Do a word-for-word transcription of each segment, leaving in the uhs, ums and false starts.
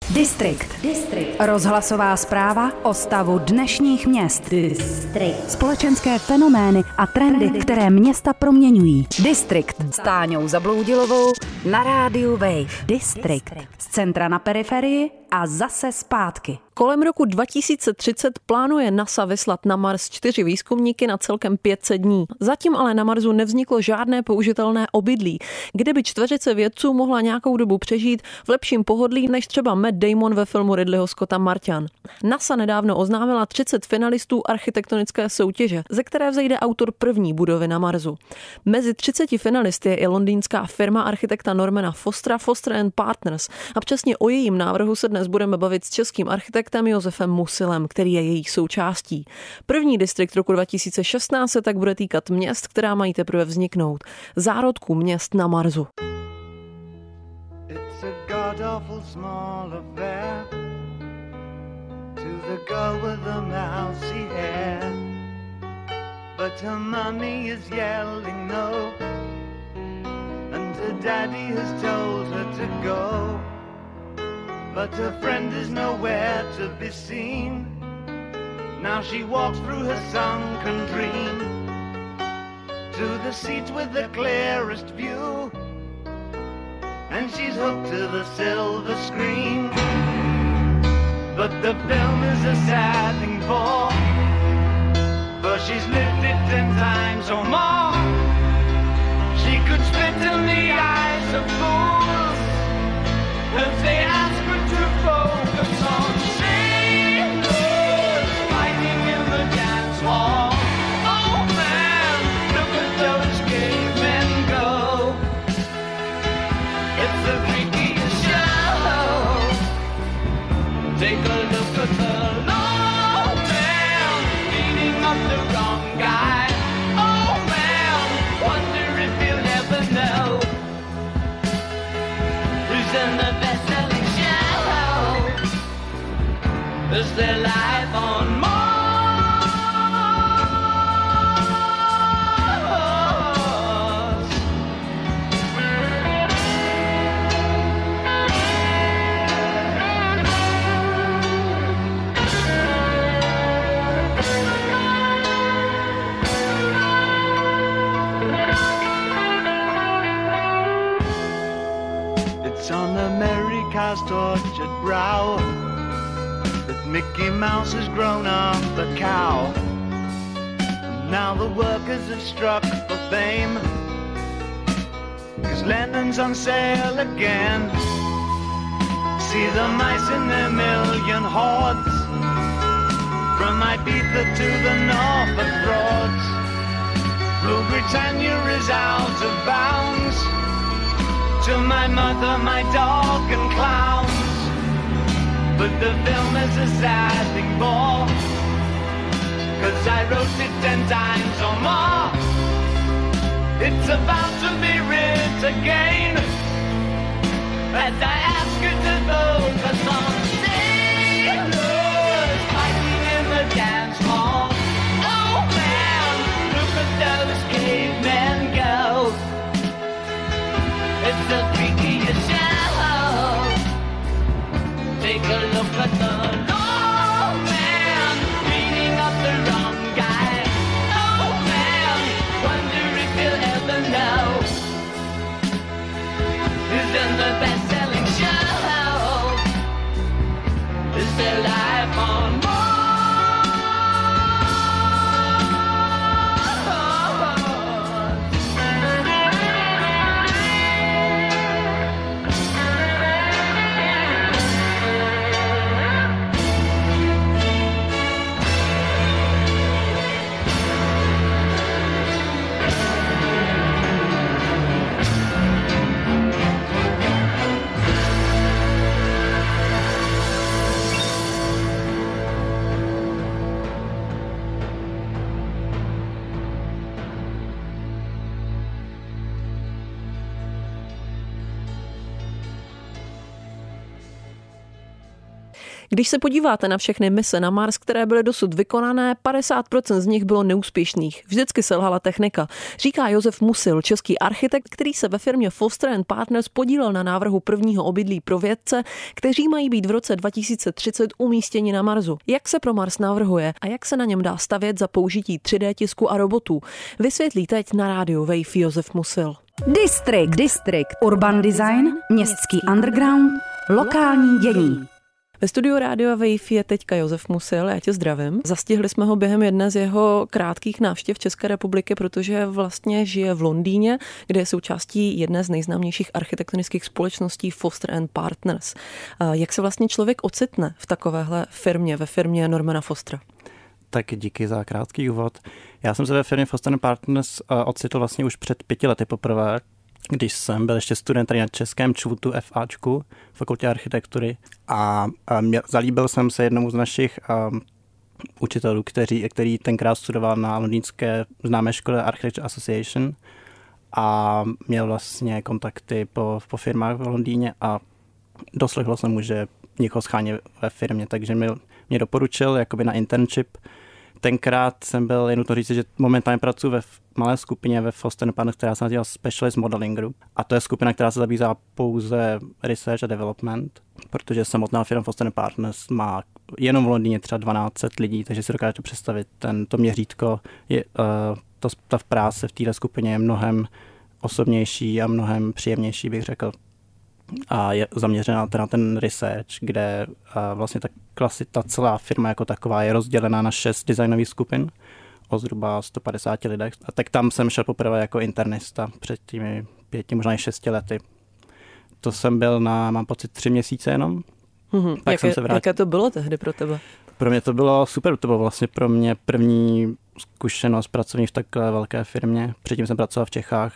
Distrikt. Distrikt. Rozhlasová zpráva o stavu dnešních měst. Distrikt. Společenské fenomény a trendy, které města proměňují. Distrikt s Táňou Zabloudilovou na rádiu Wave. Distrikt. Z centra na periferii a zase zpátky. Kolem roku dva tisíce třicet plánuje NASA vyslat na Mars čtyři výzkumníky na celkem pět set dní. Zatím ale na Marsu nevzniklo žádné použitelné obydlí, kde by čtveřice vědců mohla nějakou dobu přežít v lepším pohodlí než třeba Matt Damon ve filmu Ridleyho Scotta Marťan. NASA nedávno oznámila třicet finalistů architektonické soutěže, ze které vzejde autor první budovy na Marsu. Mezi třiceti finalisty je i londýnská firma architekta Normana Fostera Foster and Partners a přesně o jejím návrhu se dnes budeme bavit s českým architektem Josefem Musilem, který je jejich součástí. První distrikt roku dva tisíce šestnáct se tak bude týkat měst, která mají teprve vzniknout. Zárodků měst na Marsu. It's a god-awful small affair to the girl with the mousy hair, but her mommy is yelling no, and her daddy has told her to go, but her friend is nowhere to be seen. Now she walks through her sunken dream to the seat with the clearest view, and she's hooked to the silver screen. But the film is a sad thing for, for she's lived it ten times or more. She could spit in the eyes of fools if they ask her to focus on sailors fighting in the dance hall. Oh man, look at those cavemen go. It's the freakiest show. Take a look at the long man beating up the wrong guy. Oh man, wonder if you'll ever know who's in the best-selling show. Is their life on Mars? It's on America's tortured brow that Mickey Mouse has grown up a cow. And now the workers have struck for fame, 'cause Lennon's on sale again. See the mice in their million hordes, from Ibiza to the Norfolk Broads. Rule Britannia is out of bounds, to my mother, my dog and clowns. But the film is a sad thing for, 'cause I wrote it ten times or more. It's about to be writ again, as I ask you to focus on sailors fighting in the dance hall. Oh man, look at those cavemen go. It's the freakiest show. Take a look at the long man beating up the wrong guy. Oh man, wonder if you'll ever know who's in the best-selling show. Is their life on Mars? Když se podíváte na všechny mise na Mars, které byly dosud vykonané, padesát procent z nich bylo neúspěšných. Vždycky selhala technika. Říká Josef Musil, český architekt, který se ve firmě Foster and Partners podílel na návrhu prvního obydlí pro vědce, kteří mají být v roce dva tisíce třicet umístěni na Marsu. Jak se pro Mars navrhuje a jak se na něm dá stavět za použití tři dé tisku a robotů, vysvětlí teď na rádiu Wave Josef Musil. District, District, Urban Design, městský underground, lokální dění. Ve studiu Rádia Wave je teďka Josef Musil, já tě zdravím. Zastihli jsme ho během jedné z jeho krátkých návštěv České republiky, protože vlastně žije v Londýně, kde je součástí jedné z nejznámějších architektonických společností Foster and Partners. Jak se vlastně člověk ocitne v takovéhle firmě, ve firmě Normana Fostera? Tak díky za krátký úvod. Já jsem se ve firmě Foster and Partners ocitl vlastně už před pěti lety poprvé, když jsem byl ještě student tady na českém ČVUTu FAčku, fakultě architektury, a, a mě, zalíbil jsem se jednomu z našich um, učitelů, který, který tenkrát studoval na londýnské známé škole Architecture Association a měl vlastně kontakty po, po firmách v Londýně a doslechl jsem mu, že někoho schání ve firmě, takže mě, mě doporučil jakoby na internship. Tenkrát jsem byl, je nutno říct, že momentálně pracuji ve malé skupině ve Foster and Partners, která se nazývá Specialist Modeling Group. A to je skupina, která se zabývá pouze research a development, protože samotná firma Foster and Partners má jenom v Londýně třeba dvanáct set lidí, takže si dokážete představit, ten, to měřítko, je, uh, to, ta práce v této skupině je mnohem osobnější a mnohem příjemnější, bych řekl. A je zaměřená na ten research, kde vlastně ta, klasi, ta celá firma jako taková je rozdělená na šest designových skupin o zhruba sto padesáti lidech. A tak tam jsem šel poprvé jako internista před těmi pěti, možná i šesti lety. To jsem byl na, mám pocit, tři měsíce jenom. Mm-hmm. Tak jaké, jsem se vrátil. Jaké to bylo tehdy pro tebe? Pro mě to bylo super, to bylo vlastně pro mě první zkušenost pracovní v takové velké firmě. Předtím jsem pracoval v Čechách,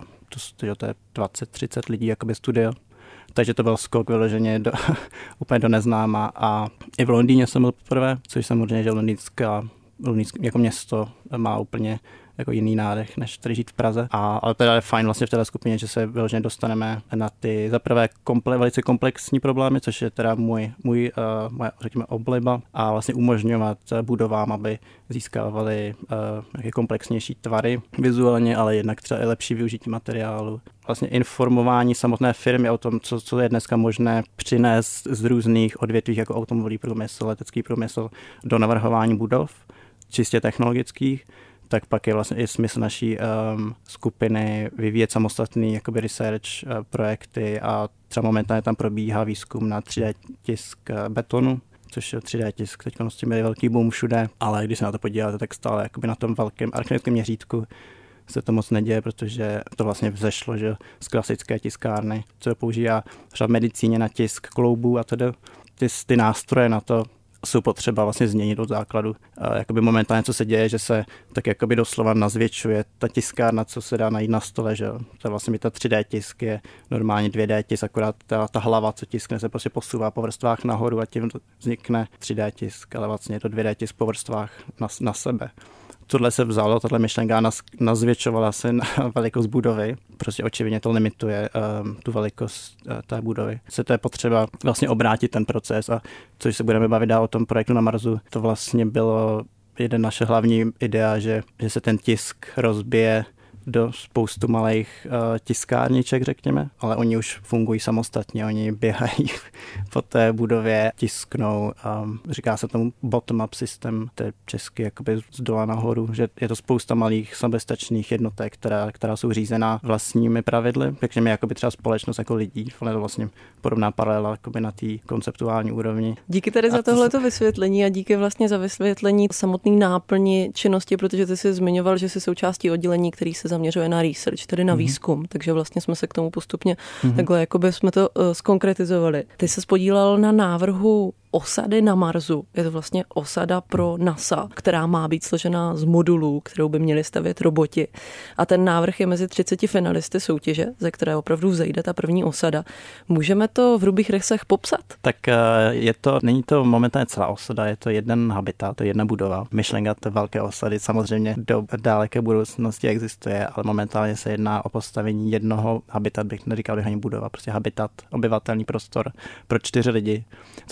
to, to je dvacet třicet lidí, jakoby studio. Takže to byl skok vyloženě do, úplně do neznáma a i v Londýně jsem byl poprvé, což samozřejmě, že Londýnská, Londýnské jako město má úplně jako jiný nádech, než tady žít v Praze. A, ale teda je fajn vlastně v této skupině, že se vyloženě dostaneme na ty zaprvé komple, velice komplexní problémy, což je teda můj, můj uh, moje, řekněme, obliba a vlastně umožňovat budovám, aby získávaly uh, nějaké komplexnější tvary vizuálně, ale jednak třeba i lepší využití materiálu. Vlastně informování samotné firmy o tom, co, co je dneska možné přinést z různých odvětví, jako automobilový průmysl, letecký průmysl, do navrhování budov, čistě technologických. Tak pak je vlastně i smysl naší um, skupiny vyvíjet samostatný jakoby research uh, projekty a třeba momentálně tam probíhá výzkum na tři dé tisk uh, betonu, což je tři dé tisk, teď s tím je velký boom všude, ale když se na to podíváte, tak stále jakoby na tom velkém architektonickém měřítku se to moc neděje, protože to vlastně vzešlo, že z klasické tiskárny, co používá třeba v medicíně na tisk kloubů a tedy ty, ty nástroje na to jsou potřeba vlastně změnit od základu. A jakoby momentálně, co se děje, že se tak jakoby doslova nazvětšuje ta tiskárna, co se dá najít na stole, že jo. To vlastně mi ta tři dé tisk je normálně dvě dé tisk, akorát ta, ta hlava, co tiskne, se prostě posouvá po vrstvách nahoru a tím vznikne tři dé tisk, ale vlastně je to dvě dé tisk po vrstvách na, na sebe. Tohle se vzalo, tato myšlenka nazvětšovala se na velikost budovy. Prostě očividně to limituje um, tu velikost uh, té budovy. Se to je potřeba vlastně obrátit ten proces a což se budeme bavit dál o tom projektu na Marsu, to vlastně bylo jeden naše hlavní idea, že, že se ten tisk rozbije do spoustu malých uh, tiskárniček, řekněme, ale oni už fungují samostatně, oni běhají po té budově, tisknou, um, říká se tomu bottom-up systém, to je česky jakoby z dola nahoru, že je to spousta malých soběstačných jednotek, která, která jsou řízená vlastními pravidly, řekněme jakoby třeba společnost jako lidí, ale je to vlastně podobná paralela jakoby na té konceptuální úrovni. Díky tady za tohleto vysvětlení a díky vlastně za vysvětlení samotný náplni činnosti, protože ty jsi zmiňoval, že jsi součástí oddělení, který se zaměřuje na research, tedy na mm-hmm. výzkum, takže vlastně jsme se k tomu postupně mm-hmm. takhle jakoby jsme to uh, zkonkretizovali. Ty se podílel na návrhu osady na Marsu. Je to vlastně osada pro NASA, která má být složena z modulů, kterou by měli stavět roboti. A ten návrh je mezi třiceti finalisty soutěže, ze které opravdu vzejde ta první osada. Můžeme to v hrubých rysech popsat? Tak je to, není to momentálně celá osada, je to jeden habitat, to je jedna budova. Myšlenka té velké osady samozřejmě do daleké budoucnosti existuje, ale momentálně se jedná o postavení jednoho habitat, bych neříkal, že ani budova, prostě habitat, obyvatelný prostor pro čtyři lidi, což se reálně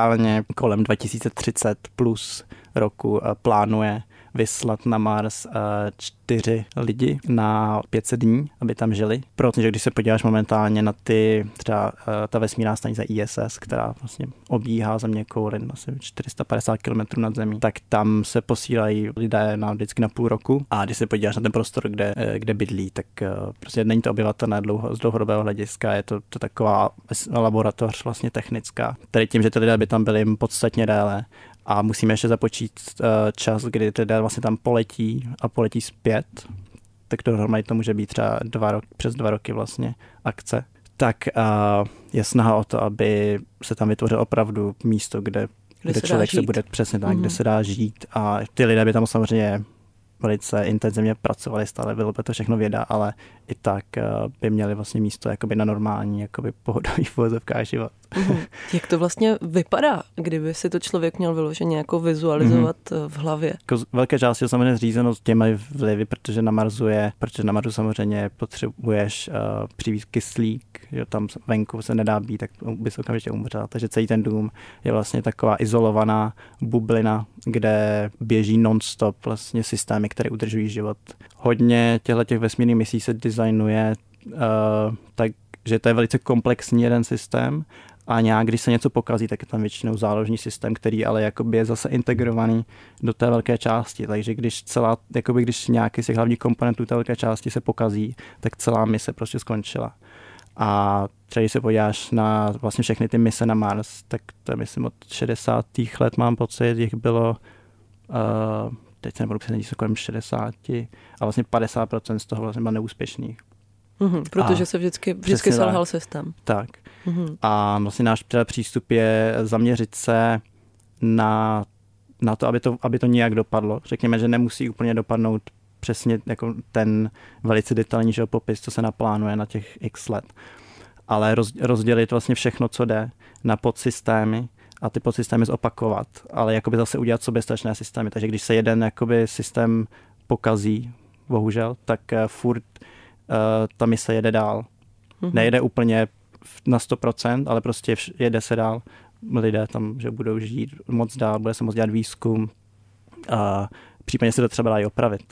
momentálně kolem dva tisíce třicet plus roku plánuje vyslat na Mars čtyři lidi na pět set dní, aby tam žili. Protože když se podíváš momentálně na ty, třeba ta vesmírná stanice I S S, která vlastně obíhá zeměkouli asi čtyři sta padesát kilometrů nad zemí, tak tam se posílají lidé na vždycky na půl roku. A když se podíváš na ten prostor, kde, kde bydlí, tak prostě není to obyvatelné dlouho, z dlouhodobého hlediska, je to, to taková laboratoř vlastně technická. Tedy tím, že ty lidé by tam byli podstatně déle, a musíme ještě započít uh, čas, kdy lidé vlastně tam poletí a poletí zpět, tak to normálně to může být třeba dva roky, přes dva roky vlastně akce. Tak uh, je snaha o to, aby se tam vytvořilo opravdu místo, kde, kde, kde člověk se bude přesně tak, mm. kde se dá žít. A ty lidé by tam samozřejmě velice intenzivně pracovali, stále bylo by to všechno věda, ale i tak by měli vlastně místo jakoby na normální, jakoby pohodový uvozovkách život. Mm. Jak to vlastně vypadá, kdyby si to člověk měl vyloženě jako vizualizovat mm. v hlavě? Jako velké části je samozřejmě řízeno s těmi vlivy, protože na Marsu je, protože na Marsu samozřejmě potřebuješ uh, přivést kyslík, že tam venku se nedá být, tak by se okamžitě umřela. Takže celý ten dům je vlastně taková izolovaná bublina, kde běží non-stop vlastně systémy, které udržují život. Hodně těchto těch vesmírných misí se designuje uh, tak, že to je velice komplexní jeden systém a nějak, když se něco pokazí, tak je tam většinou záložní systém, který ale jakoby je zase integrovaný do té velké části. Takže když celá, jakoby když nějaký z těch hlavních komponentů té velké části se pokazí, tak celá mise prostě skončila. A třeba když se podíváš na vlastně všechny ty mise na Mars, tak to je myslím od šedesátých let mám pocit, jich bylo uh, teď se nebudu přesně kolem šedesát a vlastně padesát procent z toho vlastně bylo neúspěšných. Mm-hmm, protože a se vždycky, vždycky selhal systém. Tak. Mm-hmm. A vlastně náš přístup je zaměřit se na, na to, aby to, aby to nějak dopadlo. Řekněme, že nemusí úplně dopadnout přesně jako ten velice detailní popis, co se naplánuje na těch x let. Ale roz, rozdělit vlastně všechno, co jde, na podsystémy a ty podsystémy zopakovat, ale jakoby zase udělat soběstačné systémy. Takže když se jeden jakoby systém pokazí, bohužel, tak uh, furt uh, ta mise jede dál. Mm-hmm. Nejede úplně na sto procent, ale prostě vš- jede se dál. Lidé tam, že budou žít moc dál, bude se moc dělat výzkum a případně se to třeba dá i opravit.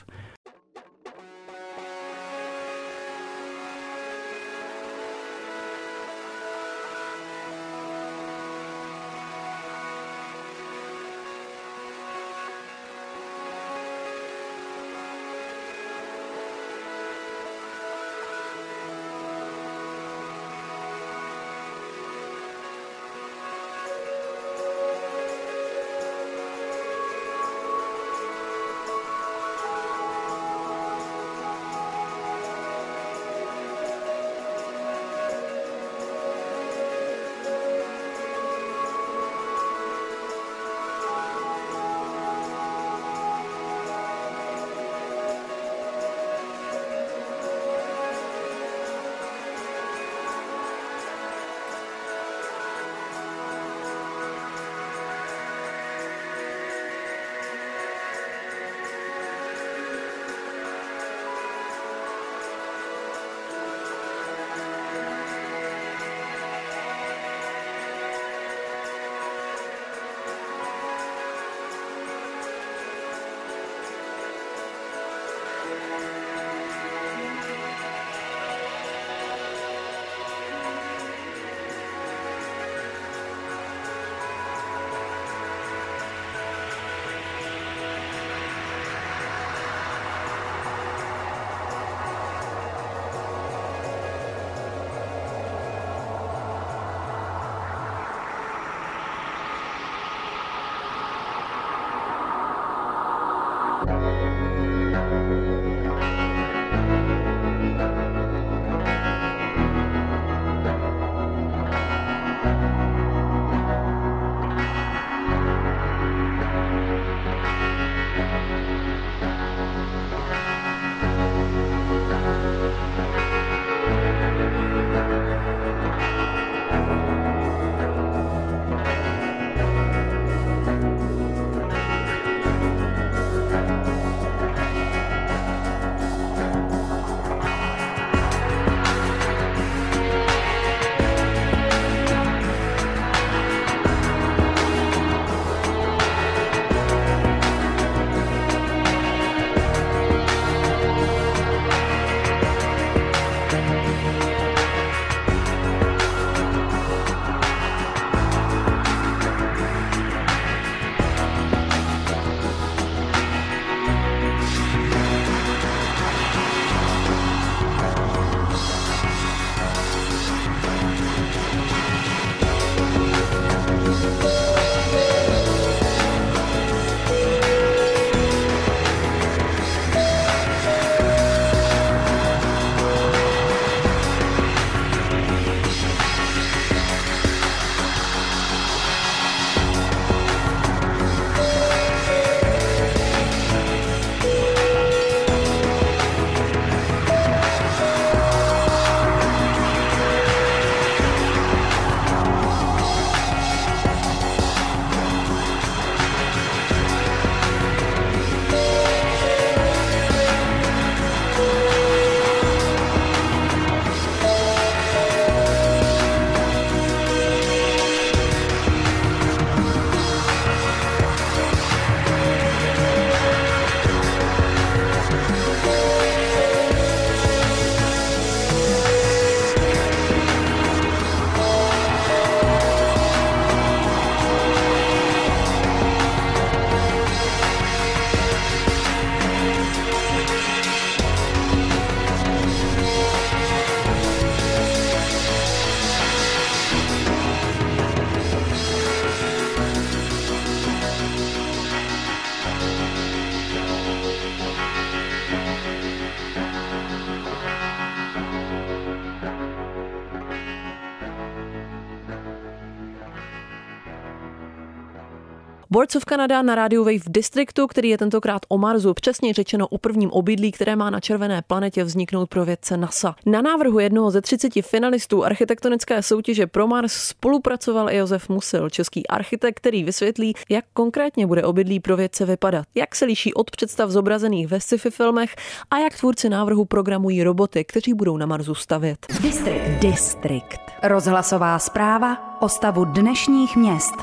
Boards of Canada na rádiu Wave Districtu, který je tentokrát o Marsu, přesně řečeno o prvním obydlí, které má na červené planetě vzniknout pro vědce NASA. Na návrhu jednoho ze třiceti finalistů architektonické soutěže pro Mars spolupracoval i Josef Musil, český architekt, který vysvětlí, jak konkrétně bude obydlí pro vědce vypadat, jak se liší od představ zobrazených ve sci-fi filmech a jak tvůrci návrhu programují roboty, kteří budou na Marsu stavět. Distrikt. Distrikt. Rozhlasová zpráva o stavu dnešních měst.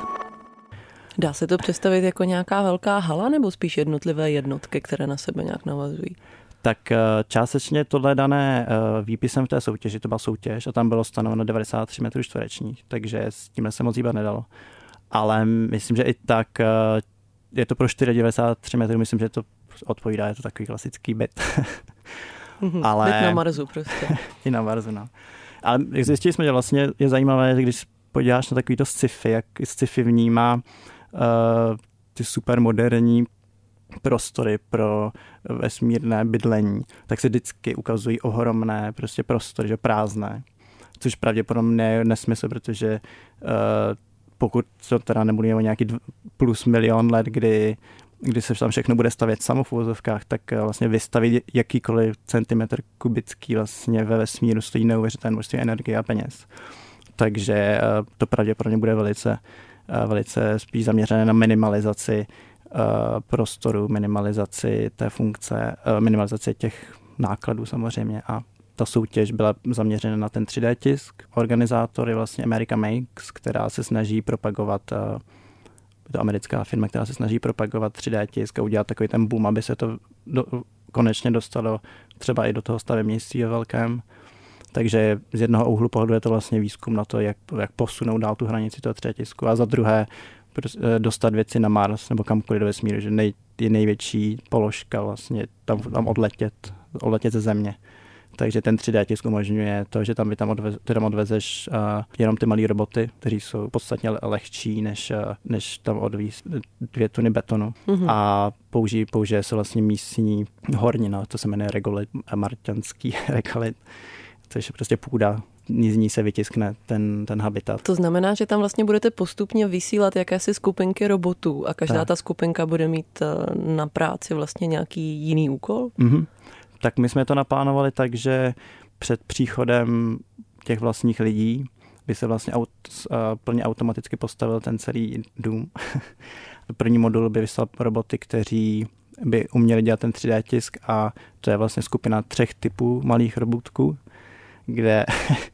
Dá se to představit jako nějaká velká hala nebo spíš jednotlivé jednotky, které na sebe nějak navazují? Tak částečně tohle dané výpisem v té soutěži, to byla soutěž a tam bylo stanoveno devadesát tři metrů čtverečních, takže s tímhle se moc hýbat nedalo. Ale myslím, že i tak je to pro devadesát čtyři metrů, myslím, že to odpovídá, je to takový klasický byt. Mm-hmm, Ale... byt na Marsu prostě. I na Marsu, no. Ale zjistili jsme, že vlastně je zajímavé, že když podíváš na takovýto sci-fi, jak sci-fi vnímá uh, ty super moderní prostory pro vesmírné bydlení, tak se vždycky ukazují ohromné prostě prostory, že prázdné. Což pravděpodobně je nesmysl, protože uh, pokud to teda nebude o nějaký plus milion let, kdy, kdy se tam všechno bude stavět samo v uvozovkách, tak vlastně vystavit jakýkoliv centimetr kubický vlastně ve vesmíru stojí neuvěřitelné množství energie a peněz. Takže uh, to pravděpodobně bude velice, uh, velice spíš zaměřené na minimalizaci prostoru, minimalizaci té funkce, minimalizaci těch nákladů samozřejmě a ta soutěž byla zaměřena na ten tři dé tisk. Organizátor je vlastně America Makes, která se snaží propagovat, je to americká firma, která se snaží propagovat tři dé tisk a udělat takový ten boom, aby se to do, konečně dostalo třeba i do toho stavebnictví ve velkém. Takže z jednoho úhlu pohledu je to vlastně výzkum na to, jak, jak posunout dál tu hranici toho tři dé tisku a za druhé dostat věci na Mars nebo kamkoliv do vesmíru, že nej, je největší položka vlastně tam, tam odletět, odletět ze Země. Takže ten tři dé tisk umožňuje to, že tam vy tam, odvez, ty tam odvezeš uh, jenom ty malé roboty, které jsou podstatně lehčí, než, uh, než tam odvíz dvě tuny betonu. Mm-hmm. A použije, použije se vlastně místní hornina, to se jmenuje regolit, marťanský regolit, což je prostě půda. Z ní se vytiskne ten, ten habitat. To znamená, že tam vlastně budete postupně vysílat jakési skupinky robotů a každá tak. ta skupinka bude mít na práci vlastně nějaký jiný úkol? Mm-hmm. Tak my jsme to naplánovali tak, že před příchodem těch vlastních lidí by se vlastně aut, plně automaticky postavil ten celý dům. První modul by vyslal roboty, kteří by uměli dělat ten tři dé tisk a to je vlastně skupina třech typů malých robotků, kde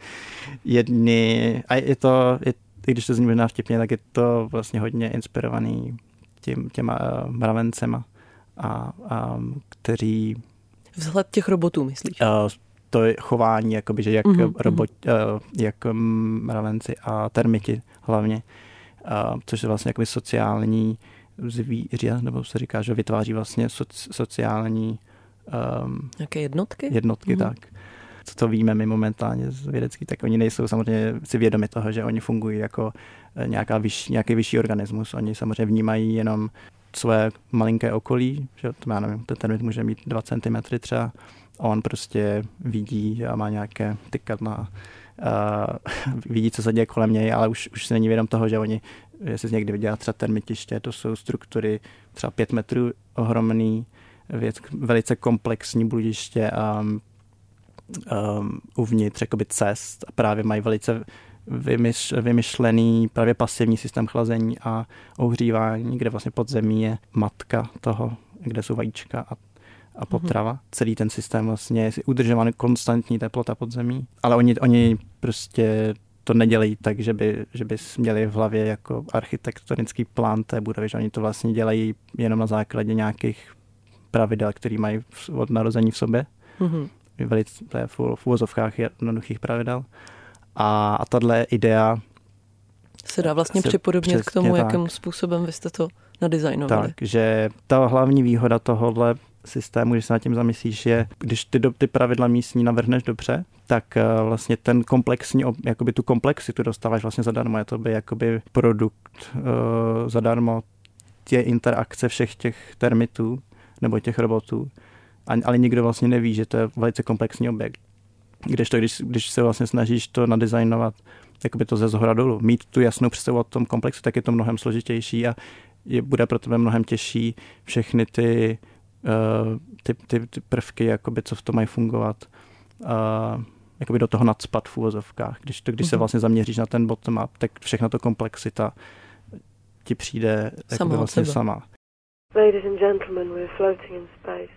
jedni, a je to, je, i když to zní možná vtipně, tak je to vlastně hodně inspirovaný tím, těma uh, mravencema, a, a, kteří... Vzhled těch robotů, myslíš? Uh, to je chování, jakoby, že jak, mm-hmm. robot, uh, jak mravenci a termiti hlavně, uh, což je vlastně jakoby sociální zvíře, nebo se říká, že vytváří vlastně soci, sociální... Um, Jaké jednotky? Jednotky, mm-hmm. tak. Co to víme my momentálně z vědecký, tak oni nejsou samozřejmě si vědomi toho, že oni fungují jako nějaká vyšší, nějaký vyšší organismus. Oni samozřejmě vnímají jenom své malinké okolí, že to já nevím, ten termit může mít dva centimetry třeba a on prostě vidí a má nějaké tykadla, uh, vidí, co se děje kolem něj, ale už, už se není vědom toho, že oni, jestli někdy viděla třeba termitiště, to jsou struktury třeba pět metrů ohromný, věc, velice komplexní bludiště a Um, uvnitř jakoby cest a právě mají velice vymyš, vymyšlený právě pasivní systém chlazení a ohřívání, kde vlastně pod zemí je matka toho, kde jsou vajíčka a, a potrava. Mm-hmm. Celý ten systém vlastně je udržovaný konstantní teplota pod zemí, ale oni, oni prostě to nedělají tak, že by, že by měli v hlavě jako architektonický plán té budovy, že oni to vlastně dělají jenom na základě nějakých pravidel, které mají od narození v sobě. Mm-hmm. Velice v uvozovkách jednoduchých pravidel. A, a tato idea se dá vlastně se připodobnit k tomu, tak. jakým způsobem vy jste to nadizajnovali. Tak, že ta hlavní výhoda tohohle systému, když se nad tím zamyslíš, je, když ty, do, ty pravidla místní navrhneš dobře, tak uh, vlastně ten komplexní, jakoby tu komplexitu dostáváš vlastně zadarmo. Je to by jakoby produkt uh, zadarmo, tě interakce všech těch termitů nebo těch robotů. Ale nikdo vlastně neví, že to je velice komplexní objekt. Kdežto, když, když se vlastně snažíš to nadizajnovat, jakoby to ze zhora dolů, mít tu jasnou představu o tom komplexu, tak je to mnohem složitější a je, bude pro tebe mnohem těžší všechny ty, uh, ty, ty, ty prvky, jakoby, co v tom mají fungovat, uh, jakoby do toho nadspat v úvozovkách. Když, to, když mm-hmm. se vlastně zaměříš na ten bottom-up, tak všechna to komplexita ti přijde jakoby vlastně sama. Ladies and gentlemen, we're floating in space.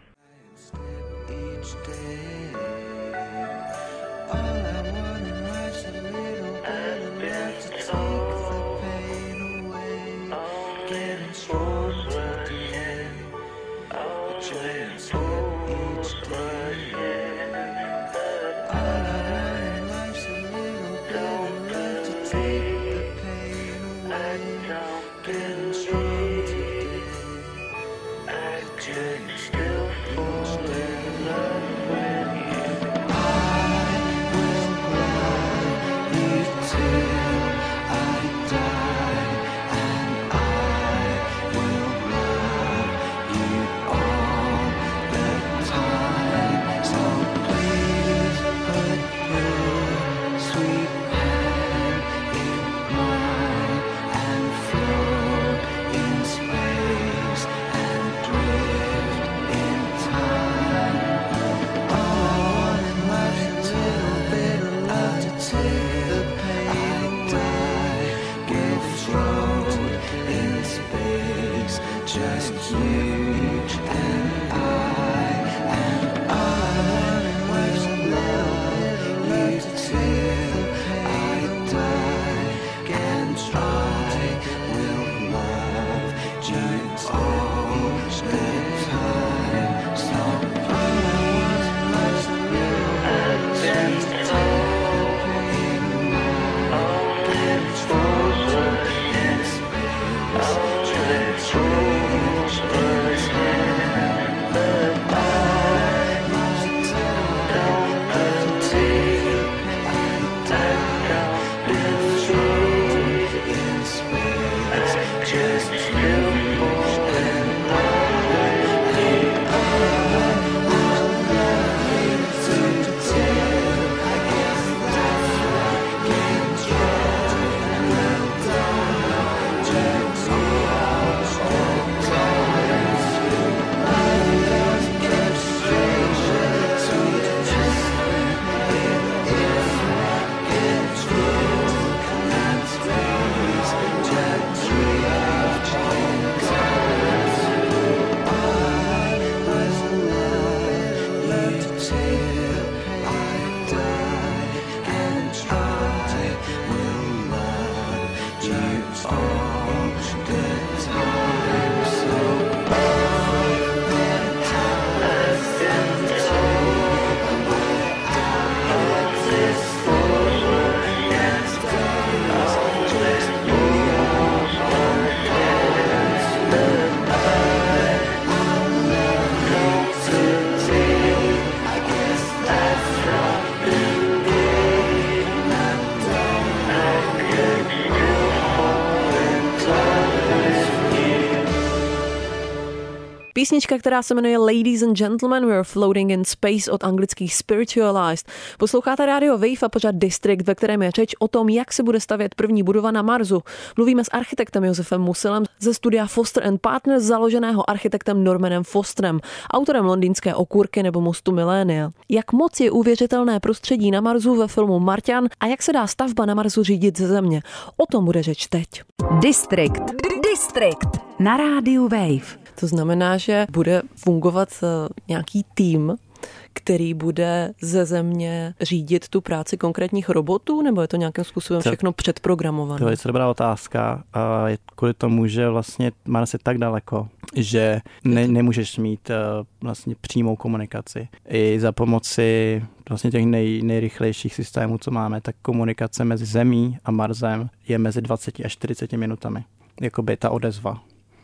Písnička, která se jmenuje Ladies and Gentlemen, We're Floating in Space od anglických Spiritualized. Posloucháte rádio Wave a pořad District, ve kterém je řeč o tom, jak se bude stavět první budova na Marsu. Mluvíme s architektem Josefem Musilem ze studia Foster and Partners, založeného architektem Normanem Fosterem, autorem londýnské Okurky nebo Mostu Milénia. Jak moc je uvěřitelné prostředí na Marsu ve filmu Marťan a jak se dá stavba na Marsu řídit ze Země? O tom bude řeč teď. District. District. Na rádiu Wave. To znamená, že bude fungovat nějaký tým, který bude ze Země řídit tu práci konkrétních robotů, nebo je to nějakým způsobem všechno předprogramované? To je dobrá otázka. A je kvůli tomu, že vlastně Mars je tak daleko, že ne, nemůžeš mít vlastně přímou komunikaci. I za pomoci vlastně těch nej, nejrychlejších systémů, co máme, tak komunikace mezi Zemí a Marsem je mezi dvaceti až čtyřiceti minutami. Jakoby ta odezva.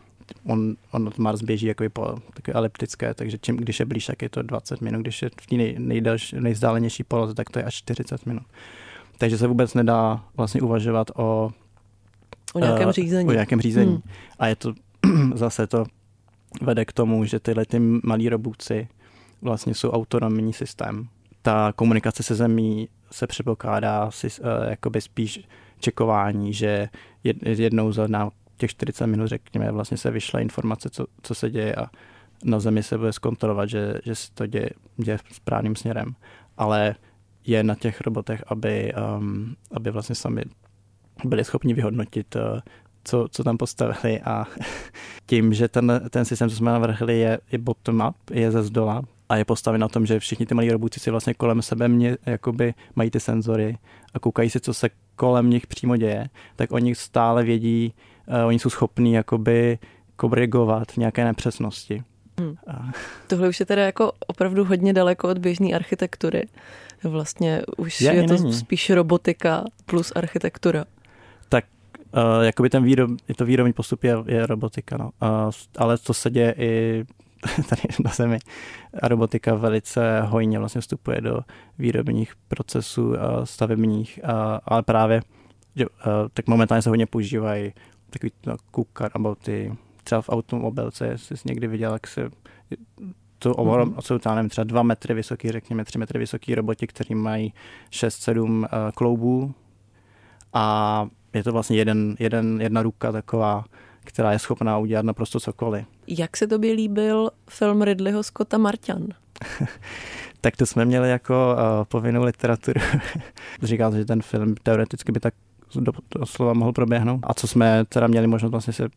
On, on Mars běží jako po takové eliptické, takže čím, když je blíž, tak je to dvacet minut, když je v té nej, nejdelší, nejzdálenější poloze, tak to je až čtyřicet minut. Takže se vůbec nedá vlastně uvažovat o, o nějakém uh, řízení. O nějakém řízení. Hmm. A je to zase to vede k tomu, že tyhle ty malí robůci vlastně jsou autonomní systém. Ta komunikace se Zemí se předpokládá si, uh, jakoby spíš čekování, že jednou za těch čtyřicet minut, řekněme, vlastně se vyšla informace, co, co se děje a na Zemi se bude zkontrolovat, že, že se to děje, děje správným směrem. Ale je na těch robotech, aby, um, aby vlastně sami byli schopni vyhodnotit, uh, co, co tam postavili a tím, že ten, ten systém, co jsme navrhli, je, je bottom-up, je ze zdola a je postaven na tom, že všichni ty malí roboti si vlastně kolem sebe mě, jakoby mají ty senzory a koukají si, co se kolem nich přímo děje, tak oni stále vědí, uh, oni jsou schopní jakoby korigovat nějaké nepřesnosti. Hmm. Tohle už je teda jako opravdu hodně daleko od běžné architektury. Vlastně už je, je to není. Spíš robotika plus architektura. Tak uh, jakoby ten výrob, to výrobní postup je, je robotika, no. Uh, ale to se děje i tady na Zemi. A robotika velice hojně vlastně vstupuje do výrobních procesů uh, stavebních, uh, ale právě že, uh, tak momentálně se hodně používají takový no, kukar, nebo ty třeba v automobilce, jestli jsi někdy viděl, jak se to mm-hmm. jsou to, nevím, třeba dva metry vysoký, řekněme tři metry vysoký roboti, kteří mají šest sedm uh, kloubů a je to vlastně jeden, jeden, jedna ruka taková, která je schopná udělat naprosto cokoliv. Jak se tobě líbil film Ridleyho Scotta Marťan? Tak to jsme měli jako uh, povinnou literaturu. Říkal, že ten film teoreticky by tak do, do slova mohl proběhnout. A co jsme teda měli možnost vlastně se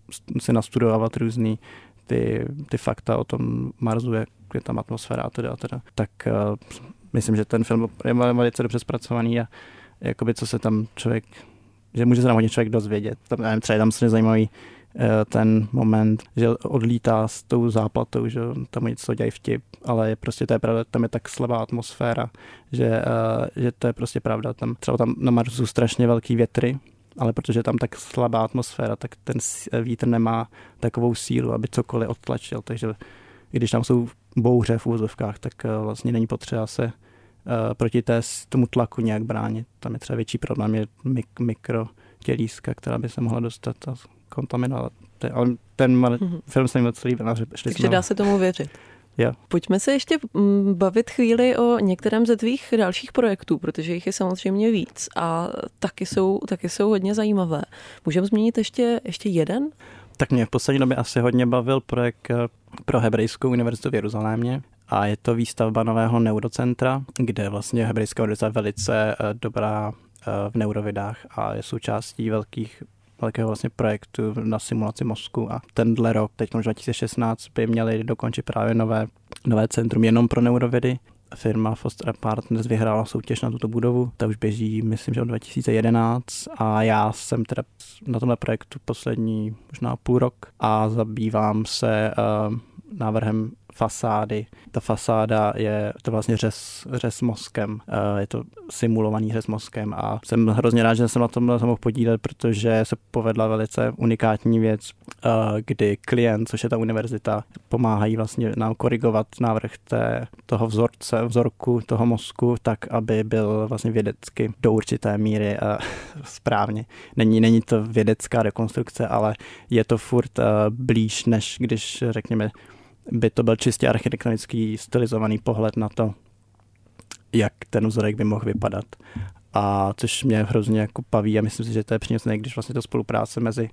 si nastudovat různý ty, ty fakta o tom Marsu, jak je tam atmosféra a teda, a teda. Tak uh, myslím, že ten film je velice dobře zpracovaný a jakoby co se tam člověk, že může se tam hodně člověk dozvědět. Tam, nevím, třeba je tam se zajímavý uh, ten moment, že odlítá s tou záplatou, že tam něco dělají vtip, ale je prostě to je pravda, tam je tak slabá atmosféra, že, uh, že to je prostě pravda. Tam, třeba tam na Marsu jsou strašně velký větry, ale protože je tam tak slabá atmosféra, tak ten vítr nemá takovou sílu, aby cokoliv odtlačil. Takže i když tam jsou bouře v úvozovkách, tak vlastně není potřeba se uh, proti té, tomu tlaku nějak bránit. Tam je třeba větší problém, je mik, mikrotělíska, která by se mohla dostat a kontaminovat. Ale ten mm-hmm. film se mi moc líbil. Takže dá se tomu věřit. Jo. Pojďme se ještě bavit chvíli o některém ze tvých dalších projektů, protože jich je samozřejmě víc a taky jsou, taky jsou hodně zajímavé. Můžeme zmínit ještě, ještě jeden? Tak mě v poslední době asi hodně bavil projekt pro Hebrejskou univerzitu v Jeruzalémě a je to výstavba nového neurocentra, kde vlastně Hebrejská univerzita je velice dobrá v neurovědách a je součástí velkých velkého vlastně projektu na simulaci mozku a tenhle rok, teď dva tisíce šestnáct, by měli dokončit právě nové, nové centrum jenom pro neurovědy. Firma Foster Partners vyhrála soutěž na tuto budovu, ta už běží, myslím, že od dva tisíce jedenáct a já jsem teda na tomhle projektu poslední možná půl rok a zabývám se uh, návrhem fasády. Ta fasáda je to vlastně řez, řez mozkem. Je to simulovaný řez mozkem a jsem hrozně rád, že jsem na tom mohl podílet, protože se povedla velice unikátní věc, kdy klient, což je ta univerzita, pomáhají vlastně nám korigovat návrh té, toho vzorce, vzorku toho mozku, tak, aby byl vlastně vědecky do určité míry správně. Není, není to vědecká rekonstrukce, ale je to furt blíž, než když řekněme by to byl čistě architektonický stylizovaný pohled na to, jak ten vzorek by mohl vypadat. A což mě hrozně jako baví a myslím si, že to je přínosné, když vlastně to spolupráce mezi,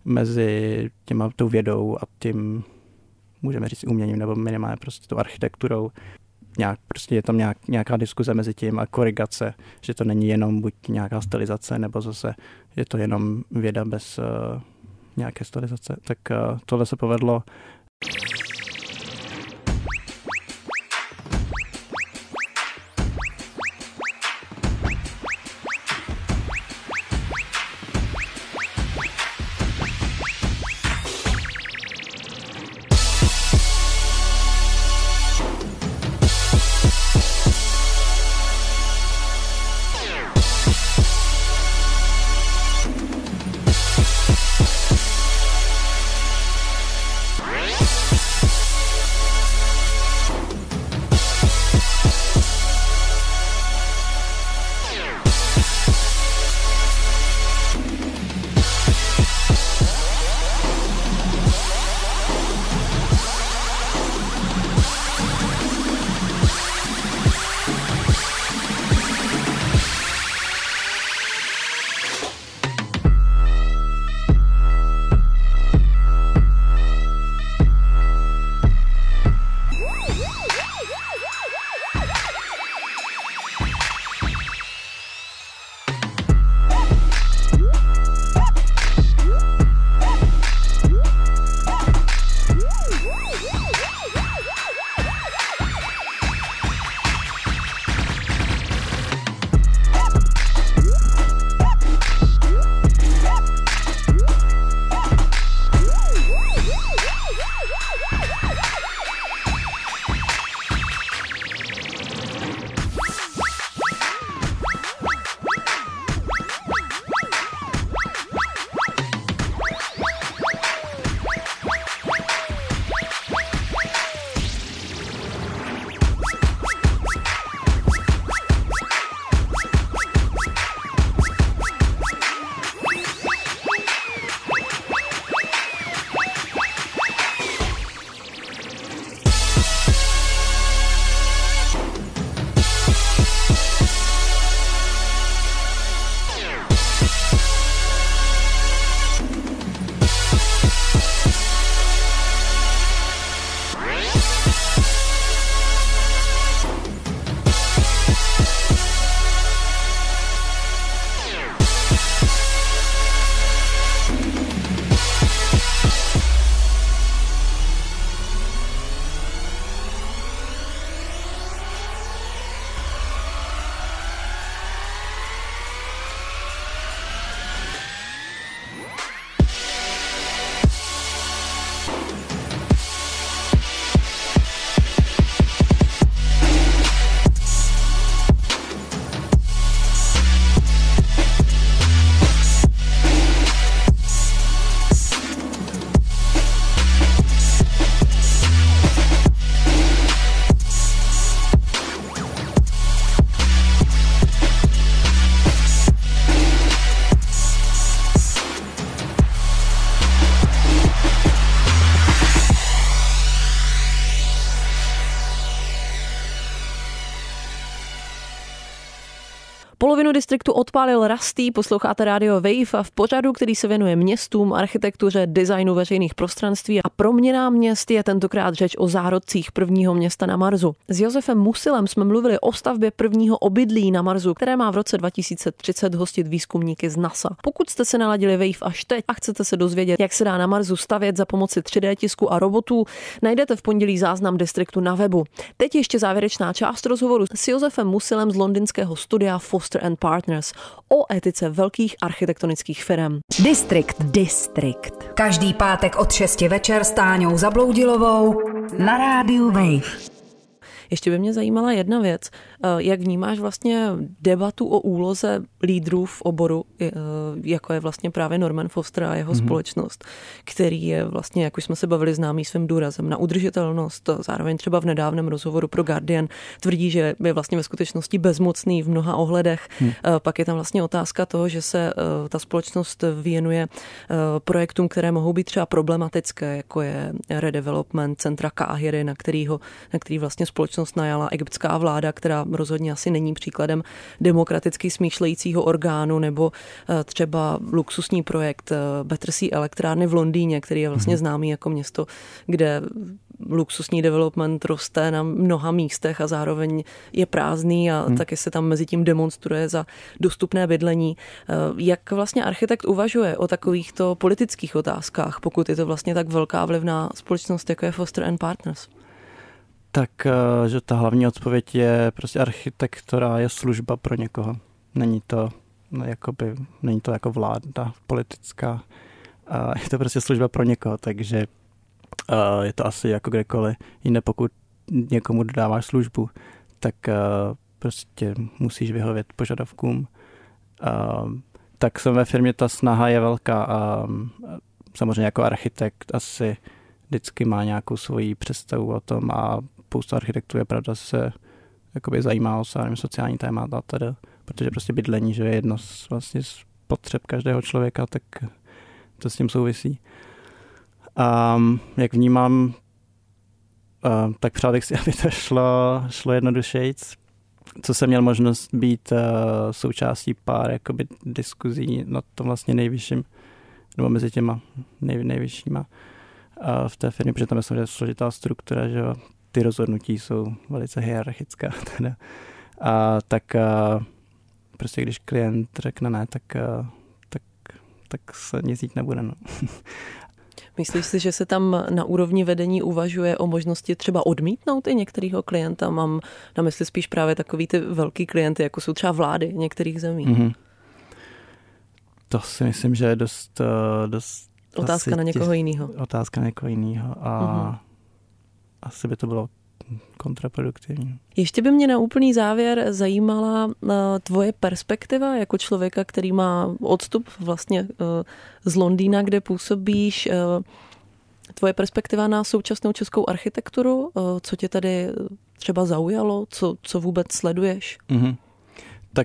mezi těma tou vědou a tím, můžeme říct uměním, nebo minimálně prostě tou architekturou. Nějak, prostě je tam nějak, nějaká diskuze mezi tím a korigace, že to není jenom buď nějaká stylizace, nebo zase je to jenom věda bez uh, nějaké stylizace. Tak uh, tohle se povedlo. Polovinu distriktu odpálil Rusty, posloucháte rádio Wave a v pořadu, který se věnuje městům, architektuře, designu veřejných prostranství a proměnám měst, je tentokrát řeč o zárodcích prvního města na Marsu. S Josefem Musilem jsme mluvili o stavbě prvního obydlí na Marsu, které má v roce dva tisíce třicet hostit výzkumníky z NASA. Pokud jste se naladili Wave až teď a chcete se dozvědět, jak se dá na Marsu stavět za pomoci tři dé tisku a robotů, najdete v pondělí záznam distriktu na webu. Teď ještě závěrečná část rozhovoru s Josefem Musilem z londýnského studia Foster and Partners o etice velkých architektonických firm. Distrikt, Distrikt. Každý pátek od šesti večer s Táňou Zabloudilovou na rádiu Wave. Ještě by mě zajímala jedna věc. Jak vnímáš vlastně debatu o úloze lídrů v oboru, jako je vlastně právě Norman Foster a jeho mm-hmm. společnost, který je vlastně, jak už jsme se bavili, známý svým důrazem na udržitelnost. Zároveň třeba v nedávném rozhovoru pro Guardian tvrdí, že je vlastně ve skutečnosti bezmocný v mnoha ohledech. Hmm. Pak je tam vlastně otázka toho, že se ta společnost věnuje projektům, které mohou být třeba problematické, jako je redevelopment centra Káhiry, na kterýho, na který vlastně společnost najala egyptská vláda, která rozhodně asi není příkladem demokraticky smýšlejícího orgánu, nebo třeba luxusní projekt Battersea elektrárny v Londýně, který je vlastně známý jako město, kde luxusní development roste na mnoha místech a zároveň je prázdný a hmm. taky se tam mezi tím demonstruje za dostupné bydlení. Jak vlastně architekt uvažuje o takovýchto politických otázkách, pokud je to vlastně tak velká vlivná společnost, jako je Foster and Partners? Tak, že ta hlavní odpověď je prostě architektura je služba pro někoho. Není to, no, jakoby, není to jako vláda politická. Je to prostě služba pro někoho, takže je to asi jako kdekoliv jinde, pokud někomu dodáváš službu, tak prostě musíš vyhovět požadavkům. Tak jsem ve firmě, ta snaha je velká a samozřejmě jako architekt asi vždycky má nějakou svoji představu o tom a spousta architektů je pravda se jakoby zajímá o sociální témata a tady, protože prostě bydlení, že je jedno z, vlastně z potřeb každého člověka, tak to s tím souvisí. A jak vnímám, a, tak přál bych si, aby to šlo, šlo jednodušejc. Co jsem měl možnost být a, součástí pár jakoby diskuzí na tom vlastně nejvyšším, nebo mezi těma nej, nejvyššíma a v té firmě, protože tam je samozřejmě složitá struktura, že jo, ty rozhodnutí jsou velice hierarchická. Teda. A tak a, prostě když klient řekne ne, tak, a, tak, tak se nic dít nebude. No. Myslíš si, že se tam na úrovni vedení uvažuje o možnosti třeba odmítnout i některého klienta? Mám na mysli spíš právě takový ty velký klienty, jako jsou třeba vlády některých zemí. Mm-hmm. To si myslím, že je dost... dost Otázka na někoho jiného. Otázka na někoho jiného a mm-hmm. asi by to bylo kontraproduktivní. Ještě by mě na úplný závěr zajímala tvoje perspektiva jako člověka, který má odstup vlastně z Londýna, kde působíš. Tvoje perspektiva na současnou českou architekturu, co tě tady třeba zaujalo, co, co vůbec sleduješ? Mm-hmm. Tak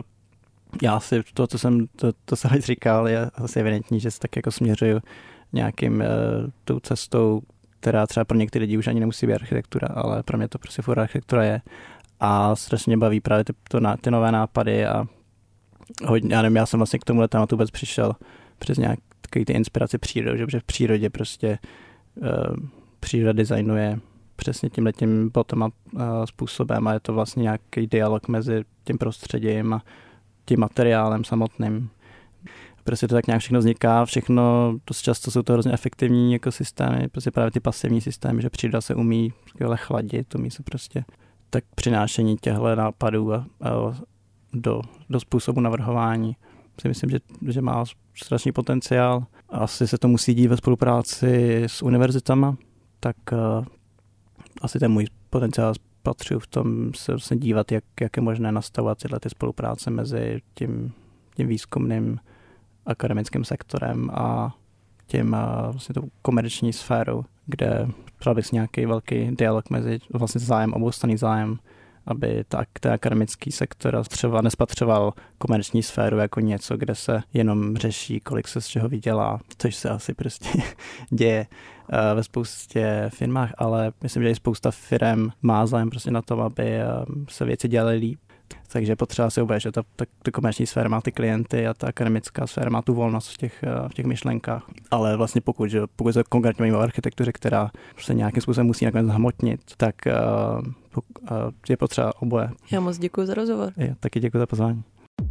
já si to, co jsem, to, to jsem říkal, je asi evidentní, že se tak jako směřuju nějakým uh, tou cestou, která třeba pro některé lidi už ani nemusí být architektura, ale pro mě to prostě furt architektura je. A strašně baví právě ty, to, ty nové nápady a hodně, já nevím, já jsem vlastně k tomuhle tématu vůbec přišel přes nějaký ty inspirace přírody, že protože v přírodě prostě uh, příroda designuje přesně tímhletím bottom-up uh, způsobem a je to vlastně nějaký dialog mezi tím prostředím a tím materiálem samotným. Prostě to tak nějak všechno vzniká, všechno, dost často jsou to hrozně efektivní ekosystémy, prostě právě ty pasivní systémy, že příroda se umí skvěle chladit, umí se prostě tak přinášení těchto nápadů a, a do, do způsobu navrhování. Si myslím, že, že má strašný potenciál. Asi se to musí dít ve spolupráci s univerzitama, tak uh, asi ten můj potenciál patřil v tom se vlastně dívat, jak, jak je možné nastavovat tyhle ty spolupráce mezi tím, tím výzkumným akademickým sektorem a tím vlastně tou komerční sférou, kde přál bych nějaký velký dialog mezi vlastně zájem, oboustranný zájem, aby tak ten akademický sektor třeba nespatřoval komerční sféru jako něco, kde se jenom řeší, kolik se z čeho vydělá, což se asi prostě děje ve spoustě firmách, ale myslím, že i spousta firem má zájem prostě na tom, aby se věci dělaly líp. Takže potřeba si uvědomit, že ta, ta, ta komerční sféra má ty klienty a ta akademická sféra má tu volnost v těch, v těch myšlenkách. Ale vlastně pokud, že, pokud se konkrétně mimo architektuře, která se nějakým způsobem musí nakonec zhmotnit, tak uh, uh, je potřeba oboje. Já moc děkuji za rozhovor. Já taky děkuji za pozvání.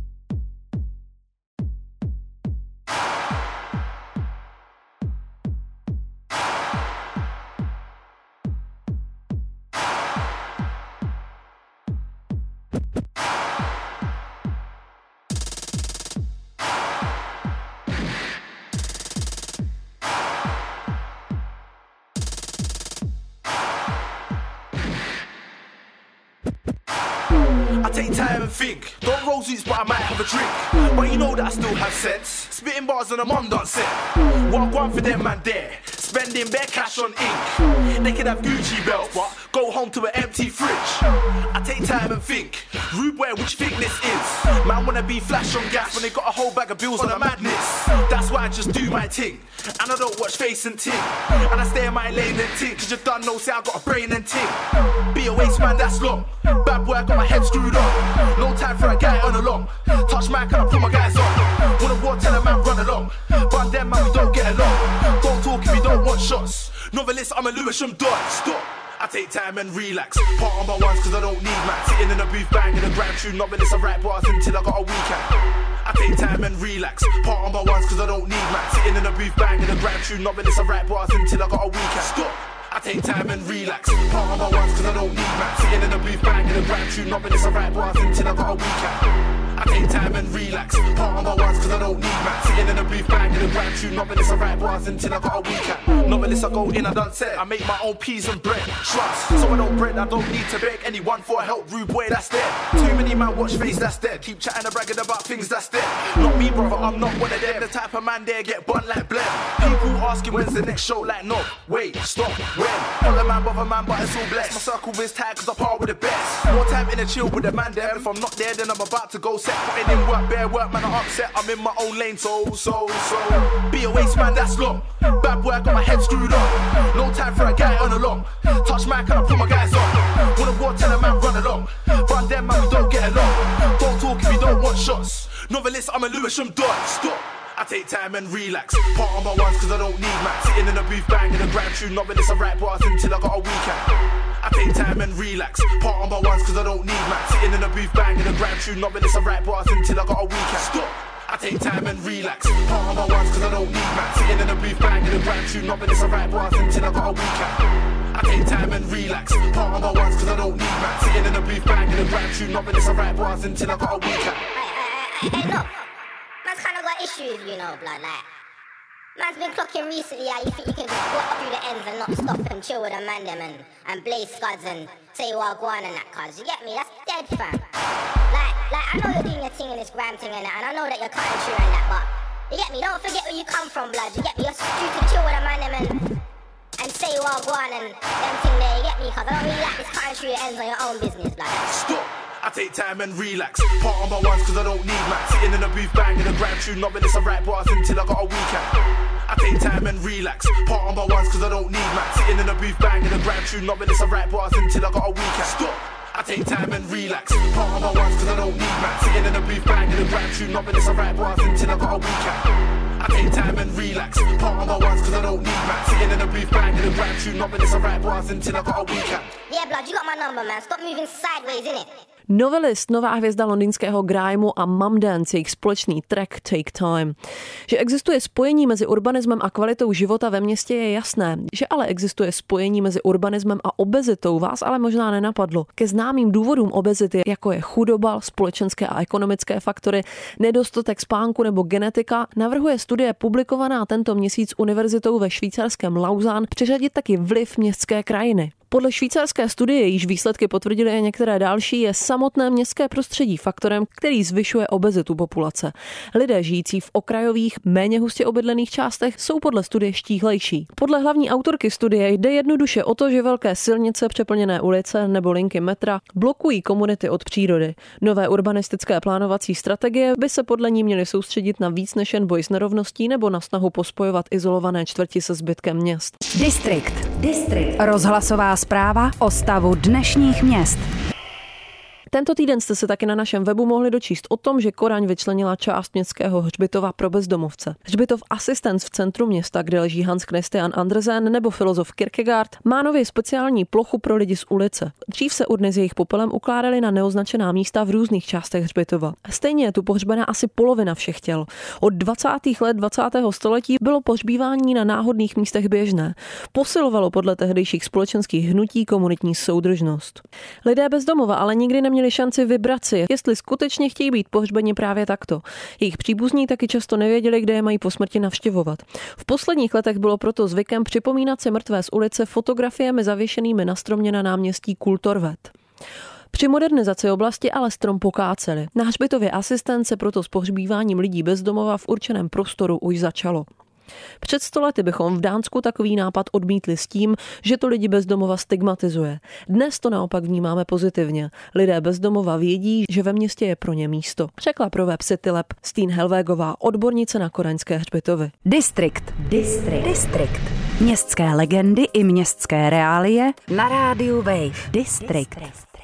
Take time and think. Don't roll suits, but I might have a drink. But you know that I still have sense. Spitting bars on a mum done set. Walk one for them man there. Spending bare cash on ink. They could have Gucci belts, but go home to an empty fridge. I take time and think. Rude boy, which think this is? Man wanna be flash on gas when they got a whole bag of bills on a madness. That's why I just do my thing. And I don't watch face and ting. And I stay in my lane and ting. Cause you done know, say I got a brain and ting. Be a waste man, that's long. Bad boy, I got my head screwed on. No time for a guy on along. Touch my can I put my guys on. Wanna war, tell a man run along. But them man we don't get along. Don't talk if you don't want shots. Novelist, I'm a Lewisham dot. Stop. I take time and relax. Part on my ones cause I don't need man. Sitting in a booth banging a grand tune. Novelist, I write bars until I got a weekend. I take time and relax. Part on my ones cause I don't need man. Sitting in a booth banging a grand tune. Novelist, I write bars until I got a weekend. Stop. I take time and relax. Part on my ones cause I don't need man. Sitting in a booth banging a grand tune. Novelist, I write bars until I got a weekend. I take time and relax. Part on my ones cause I don't need man. Sitting in a booth banging a grand tune. Novelist, I write bars until I got a weekend. Novelist, I go in, I done set. I make my own peas and bread. Trust. So I don't bread, I don't need to beg anyone for help. Rude boy, that's dead. Too many man watch face, that's dead. Keep chatting and bragging about things, that's dead. Not me, brother, I'm not one of them. The type of man there get bun like blem. People asking when's the next show, like no. Wait, stop, when? Not a man, brother, man, but it's all blessed. My circle is tight cause I part with the best. More time in a chill with the man there. If I'm not there, then I'm about to go set. Putting in work, bare work, man, I'm upset. I'm in my own lane, so, so, so. Be a waste man, that's long. Bad boy, I got my head screwed on. No time for a guy on along. Touch my can I put my guys on. Wanna war, tell a man run along. But them man, we don't get along. Don't talk if you don't want shots. Novelist, I'm a Lewisham dot. Stop. I take time and relax. Part on my ones cause I don't need man. Sitting in a booth banging a grand tune. Novelist, I write bars until I got a weekend. I take time and relax. Part on my ones cause I don't need man. Sitting in a booth banging a grand tune. Novelist, I write bars until I got a weekend. Stop. I take time and relax. Part on my ones cause I don't need man. Sitting in a booth banging a grand tune. Novelist, I write bars until I got a weekend. I take time and relax. Part on my ones cause I don't need man. Sitting in a booth banging a grand tune. Novelist, I write bars until I got a weekend. Hey, hey, look. Man's kind of got issues, you know, blood, like. Man's been clocking recently how you think you can just walk through the ends and not stop and chill with a man them and, and blaze scuds and say wagwan and that, cuz, you get me? That's dead, fam. Like, like, I know you're doing your thing in this gram thing and that, and I know that you're cutting through and that, but, you get me? Don't forget where you come from, blood, you get me? You're due to chill with a man them and, and say wagwan and them thing there, you get me? Cuz I don't really like this cutting through your ends on your own business, blood. Stop. I take time and relax. Part on my ones cause I don't need man. Sitting in a booth banging a grand tune. Novelist, I write bars until I got a weekend. I take time and relax. Part on my ones cause I don't need man. Sitting in a booth banging a grand tune. Novelist, I write bars until I got a weekend. Stop. I take time and relax. Part on my ones cause I don't need man. Sitting in a booth banging a grand tune. Novelist, I write bars until I got a weekend. I take time and relax. Part on my ones cause I don't need man. Sitting in a booth banging a grand tune. Novelist, I write bars until I got a weekend. Yeah, blood, you got my number, man. Stop moving sideways, innit? Novelist, nová hvězda londýnského grimeu a Mum Dance, jejich společný track Take Time. Že existuje spojení mezi urbanismem a kvalitou života ve městě je jasné. Že ale existuje spojení mezi urbanismem a obezitou vás ale možná nenapadlo. Ke známým důvodům obezity, jako je chudoba, společenské a ekonomické faktory, nedostatek spánku nebo genetika, navrhuje studie publikovaná tento měsíc univerzitou ve švýcarském Lausanne přiřadit taky vliv městské krajiny. Podle švýcarské studie, jejíž výsledky potvrdily i některé další, je samotné městské prostředí faktorem, který zvyšuje obezitu populace. Lidé žijící v okrajových, méně hustě obydlených částech jsou podle studie štíhlejší. Podle hlavní autorky studie jde jednoduše o to, že velké silnice, přeplněné ulice nebo linky metra blokují komunity od přírody. Nové urbanistické plánovací strategie by se podle ní měly soustředit na víc než jen boj s nerovností nebo na snahu pospojovat izolované čtvrti se zbytkem měst. Distrikt. Distrikt. Rozhlasová zpráva o stavu dnešních měst. Tento týden jste se taky na našem webu mohli dočíst o tom, že Kodaň vyčlenila část městského hřbitova pro bezdomovce. Hřbitov Assistance v centru města, kde leží Hans Christian Andersen nebo filozof Kierkegaard, má nově speciální plochu pro lidi z ulice. Dřív se urny s jejich popelem ukládaly na neoznačená místa v různých částech hřbitova. Stejně je tu pohřbená asi polovina všech těl. Od dvacátých let dvacátého století bylo pohřbívání na náhodných místech běžné. Posilovalo podle tehdejších společenských hnutí komunitní soudržnost. Lidé bez domova ale nikdy neměli šanci vybrat si, jestli skutečně chtějí být pohřbeni právě takto. Jejich příbuzní taky často nevěděli, kde je mají po smrti navštěvovat. V posledních letech bylo proto zvykem připomínat si mrtvé z ulice fotografiemi zavěšenými na stromě na náměstí Kultorvet. Při modernizaci oblasti ale strom pokáceli. Na hřbitově Asistence proto s pohřbíváním lidí bez domova v určeném prostoru už začalo. Před sto lety bychom v Dánsku takový nápad odmítli s tím, že to lidi bez domova stigmatizuje. Dnes to naopak vnímáme pozitivně. Lidé bez domova vědí, že ve městě je pro ně místo, řekla pro web CityLab Steen Helvégová, odbornice na kodaňské hřbitovy. Distrikt. Distrikt. Distrikt. Městské legendy i městské reálie na rádiu Wave. Distrikt.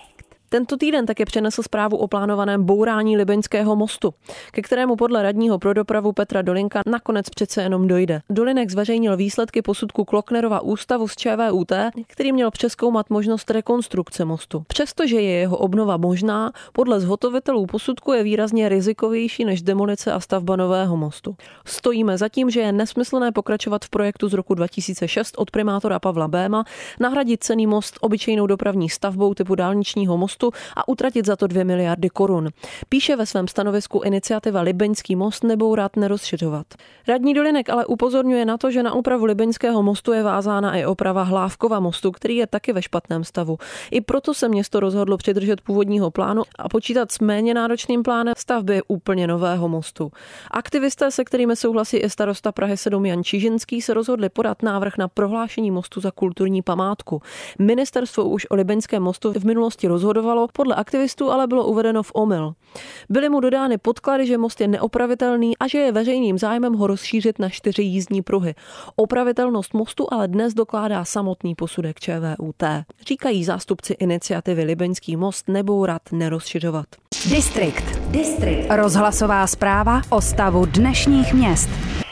Tento týden také přenesl zprávu o plánovaném bourání Libeňského mostu, ke kterému podle radního pro dopravu Petra Dolinka nakonec přece jenom dojde. Dolinek zveřejnil výsledky posudku Klocknerova ústavu z ČVUT, který měl přezkoumat možnost rekonstrukce mostu. Přestože je jeho obnova možná, podle zhotovitelů posudku je výrazně rizikovější než demolice a stavba nového mostu. Stojíme za tím, že je nesmyslné pokračovat v projektu z roku dva tisíce šest od primátora Pavla Béma, nahradit cenný most obyčejnou dopravní stavbou typu dálničního mostu a utratit za to dvě miliardy korun. Píše ve svém stanovisku iniciativa Libeňský most nebourat, nerozšiřovat. Radní Dolinek ale upozorňuje na to, že na úpravu Libeňského mostu je vázána i oprava Hlávkova mostu, který je taky ve špatném stavu. I proto se město rozhodlo přidržet původního plánu a počítat s méně náročným plánem stavby úplně nového mostu. Aktivisté, se kterými souhlasí i starosta Prahy sedm Jan Čižinský, se rozhodli podat návrh na prohlášení mostu za kulturní památku. Ministerstvo už o Libeňském mostu v minulosti rozhodovalo, podle aktivistů ale bylo uvedeno v omyl. Byly mu dodány podklady, že most je neopravitelný a že je veřejným zájmem ho rozšířit na čtyři jízdní pruhy. Opravitelnost mostu ale dnes dokládá samotný posudek ČVUT. Říkají zástupci iniciativy Libeňský most nebourat, nerozšiřovat. Distrikt. Distrikt. Rozhlasová zpráva o stavu dnešních měst.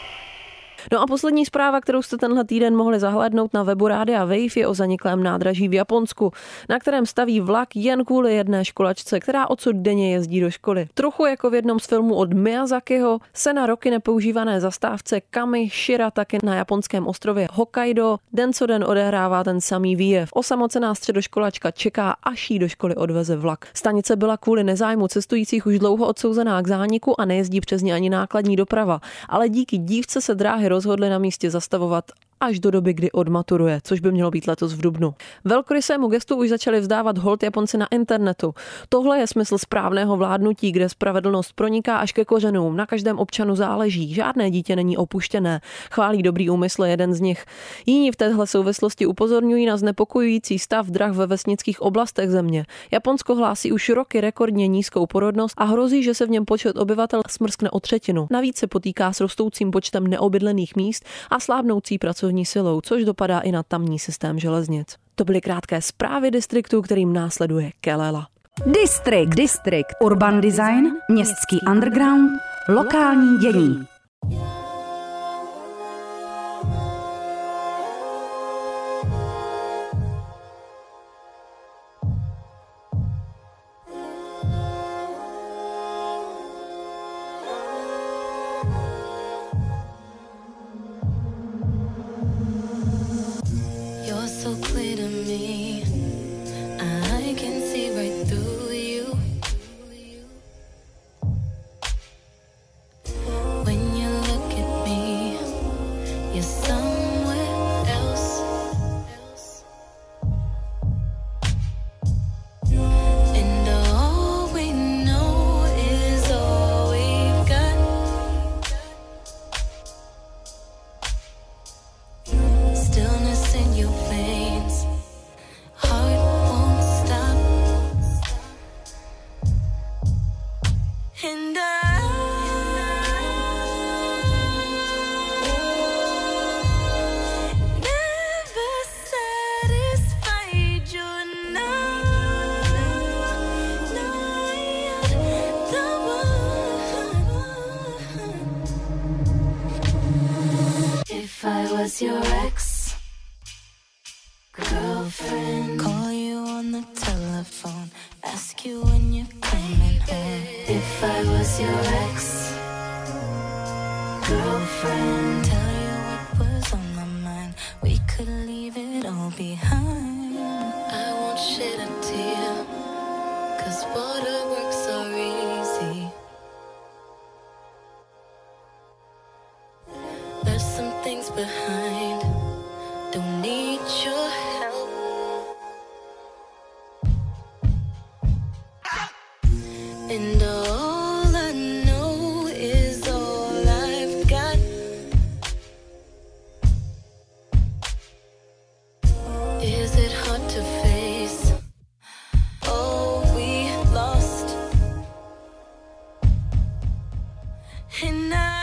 No a poslední zpráva, kterou jste tenhle týden mohli zahlédnout na webu Rádia Wave, je o zaniklém nádraží v Japonsku, na kterém staví vlak jen kvůli jedné školačce, která odsud denně jezdí do školy. Trochu jako v jednom z filmů od Miyazakiho se na roky nepoužívané zastávce Kami Shiratake na japonském ostrově Hokkaido den co den odehrává ten samý výjev. Osamocená středoškolačka čeká, až jí do školy odveze vlak. Stanice byla kvůli nezájmu cestujících už dlouho odsouzená k zániku a nejezdí přes ní ani nákladní doprava, ale díky dívce se dráhy rozhodli na místě zastavovat až do doby, kdy odmaturuje, což by mělo být letos v dubnu. Velkorysému gestu už začali vzdávat hold Japonci na internetu. Tohle je smysl správného vládnutí, kde spravedlnost proniká až ke kořenům. Na každém občanu záleží, žádné dítě není opuštěné. Chválí dobrý úmysl jeden z nich. Jiní v téhle souvislosti upozorňují na znepokojující stav drah ve vesnických oblastech země. Japonsko hlásí už roky rekordně nízkou porodnost a hrozí, že se v něm počet obyvatel smrskne o třetinu. Navíc se potýká s rostoucím počtem neobydlených míst a slábnoucí pracovní silou, což dopadá i na tamní systém železnic. To byly krátké zprávy distriktu, kterým následuje Kelela. Distrikt. Distrikt. Urban design, městský underground, lokální dění. When you look I was your ex girlfriend, call you on the telephone, ask you when you're coming home. If I was your ex girlfriend, tell you what was on my mind, we could leave it all behind. I won't shed a tear, 'cause waterworks are easy. There's some things behind, don't need your help. And all I know is all I've got. Is it hard to face all we lost? And I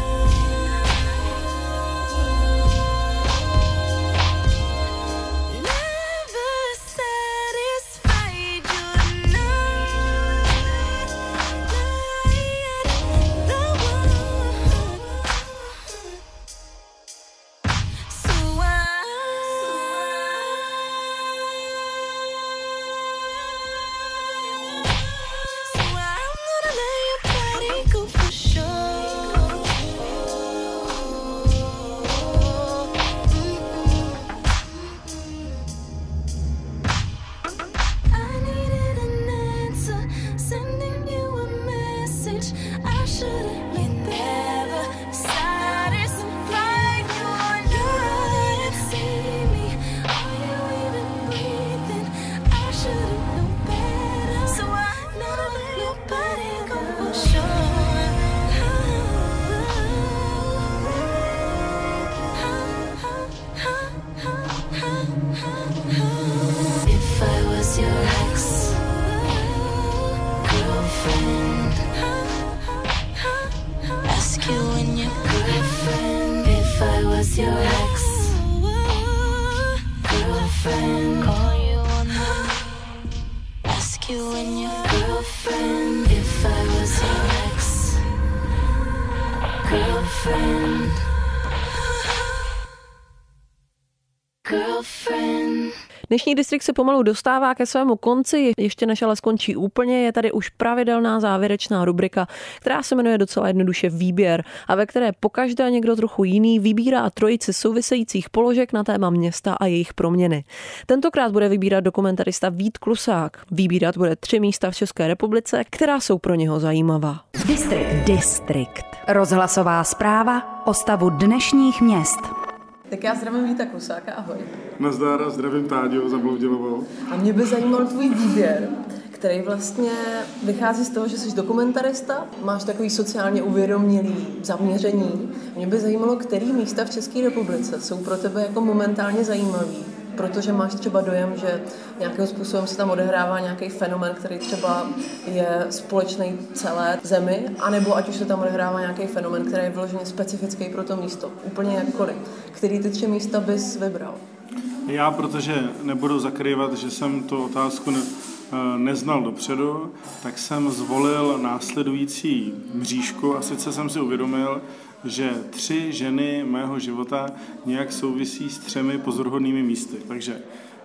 Dnešní Distrikt se pomalu dostává ke svému konci, ještě než ale skončí úplně, je tady už pravidelná závěrečná rubrika, která se jmenuje docela jednoduše Výběr a ve které pokaždé někdo trochu jiný vybírá trojici souvisejících položek na téma města a jejich proměny. Tentokrát bude vybírat dokumentarista Vít Klusák. Vybírat bude tři místa v České republice, která jsou pro něho zajímavá. Distrikt. Distrikt. Rozhlasová zpráva o stavu dnešních měst. Tak já zdravím Víta Klusáka, ahoj. Nazdar a zdravím Táďu Zabloudilovou. A mě by zajímal tvůj výběr, který vlastně vychází z toho, že jsi dokumentarista, máš takový sociálně uvědomělý zaměření. Mě by zajímalo, který místa v České republice jsou pro tebe jako momentálně zajímavý, protože máš třeba dojem, že nějakým způsobem se tam odehrává nějaký fenomén, který třeba je společný celé zemi, anebo ať už se tam odehrává nějaký fenomén, který je vyloženě specifický pro to místo. Úplně jakkoliv. Který ty tři místa bys vybral? Já, protože nebudu zakrývat, že jsem tu otázku ne, neznal dopředu, tak jsem zvolil následující mřížku a sice jsem si uvědomil, že tři ženy mého života nějak souvisí s třemi pozoruhodnými místy. Takže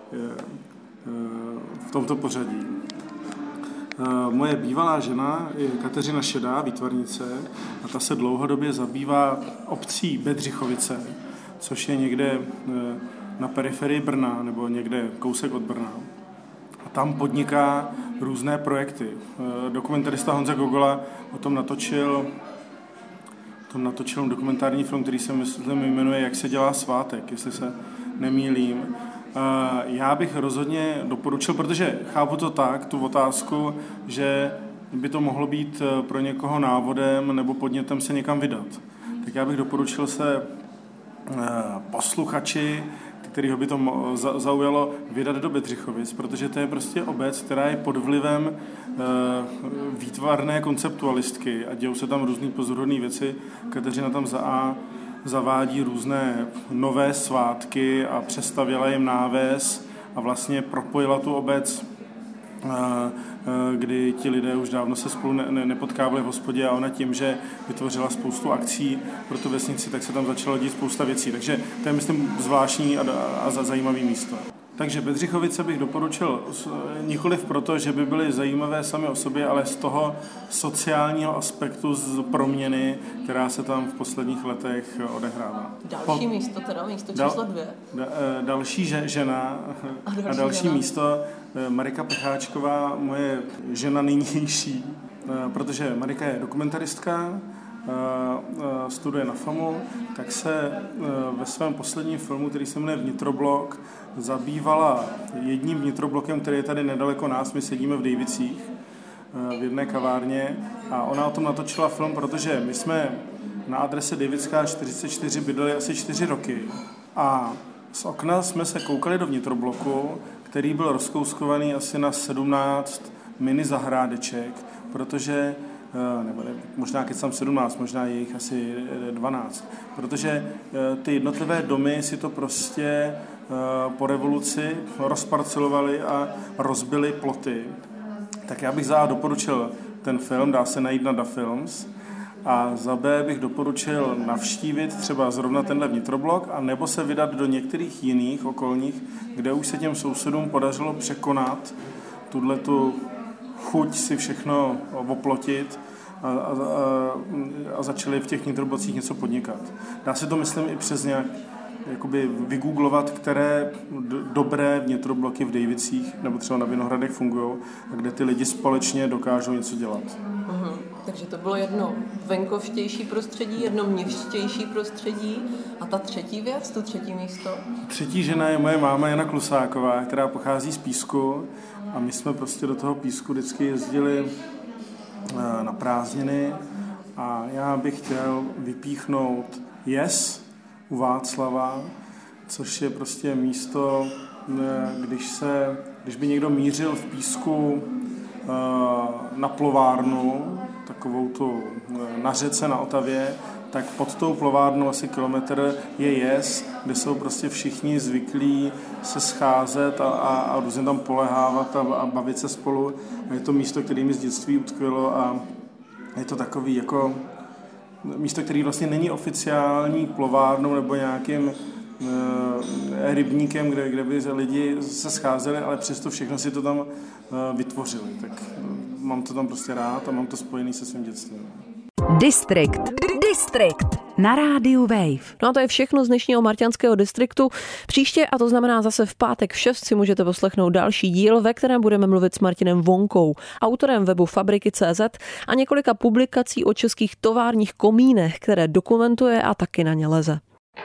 v tomto pořadí. Moje bývalá žena je Kateřina Šedá, výtvarnice, a ta se dlouhodobě zabývá obcí Bedřichovice, což je někde na periferii Brna, nebo někde kousek od Brna. A tam podniká různé projekty. Dokumentarista Honza Gogola o tom natočil, o tom natočil dokumentární film, který se myslím jmenuje Jak se dělá svátek, jestli se nemýlím. Já bych rozhodně doporučil, protože chápu to tak, tu otázku, že by to mohlo být pro někoho návodem nebo podnětem se někam vydat. Tak já bych doporučil se posluchači, kterýho by to zaujalo, vydat do Bedřichovic, protože to je prostě obec, která je pod vlivem výtvarné konceptualistky a dějou se tam různý pozoruhodné věci. Kateřina tam za A zavádí různé nové svátky a přestavěla jim náves a vlastně propojila tu obec kdy ti lidé už dávno se spolu ne, ne, nepotkávali v hospodě a ona tím, že vytvořila spoustu akcí pro tu vesnici, tak se tam začalo dít spousta věcí. Takže to je, myslím, zvláštní a, a zajímavé místo. Takže Bedřichovice bych doporučil nikoliv proto, že by byly zajímavé sami o sobě, ale z toho sociálního aspektu z proměny, která se tam v posledních letech odehrává. Další po, místo teda, místo číslo dvě. Da, další že, žena a další, a další žena. místo Marika Pecháčková, moje žena nynější, protože Marika je dokumentaristka, studuje na FAMu, tak se ve svém posledním filmu, který se jmenuje Vnitroblok, zabývala jedním vnitroblokem, který je tady nedaleko nás. My sedíme v Dejvicích v jedné kavárně a ona o tom natočila film, protože my jsme na adrese Dejvická čtyřicet čtyři bydleli asi čtyři roky a z okna jsme se koukali do vnitrobloku, který byl rozkouskovaný asi na sedmnáct mini zahrádeček, protože nebo ne, možná keď jsem sedmnáct, možná je jich asi dvanáct, protože ty jednotlivé domy si to prostě po revoluci rozparcelovali a rozbili ploty. Tak já bych za A doporučil ten film, dá se najít na Da Films, a za B bych doporučil navštívit třeba zrovna tenhle vnitroblok a nebo se vydat do některých jiných okolních, kde už se těm sousedům podařilo překonat tuhletu chuť si všechno oplotit a, a, a, a začali v těch vnitroblocích něco podnikat. Dá se to, myslím, i přes nějak jakoby vygooglovat, které d- dobré vnitrobloky v Dejvicích nebo třeba na Vinohradech fungují a kde ty lidi společně dokážou něco dělat. Uhum. Takže to bylo jedno venkovštější prostředí, jedno městštější prostředí a ta třetí věc, to třetí místo? Třetí žena je moje máma Jana Klusáková, která pochází z Písku a my jsme prostě do toho Písku vždycky jezdili na prázdniny a já bych chtěl vypíchnout Yes u Václava, což je prostě místo, když, se, když by někdo mířil v Písku na plovárnu, takovou tu na řece na Otavě, tak pod tou plovárnou asi kilometr je Yes, kde jsou prostě všichni zvyklí se scházet a, a, a různě tam polehávat a, a bavit se spolu. A je to místo, které mi z dětství utkvělo a je to takový jako místo, který vlastně není oficiální plovárnou nebo nějakým e, rybníkem, kde, kde by lidi se scházeli, ale přesto všechno si to tam e, vytvořili. Tak mám to tam prostě rád a mám to spojený se svým dětstvím. Distrikt. Distrikt. Na rádiu Wave. No a to je všechno z dnešního marťanského distriktu. Příště, a to znamená zase v pátek v šest, si můžete poslechnout další díl, ve kterém budeme mluvit s Martinem Vonkou, autorem webu Fabriky tečka cé zet a několika publikací o českých továrních komínech, které dokumentuje a taky na ně leze.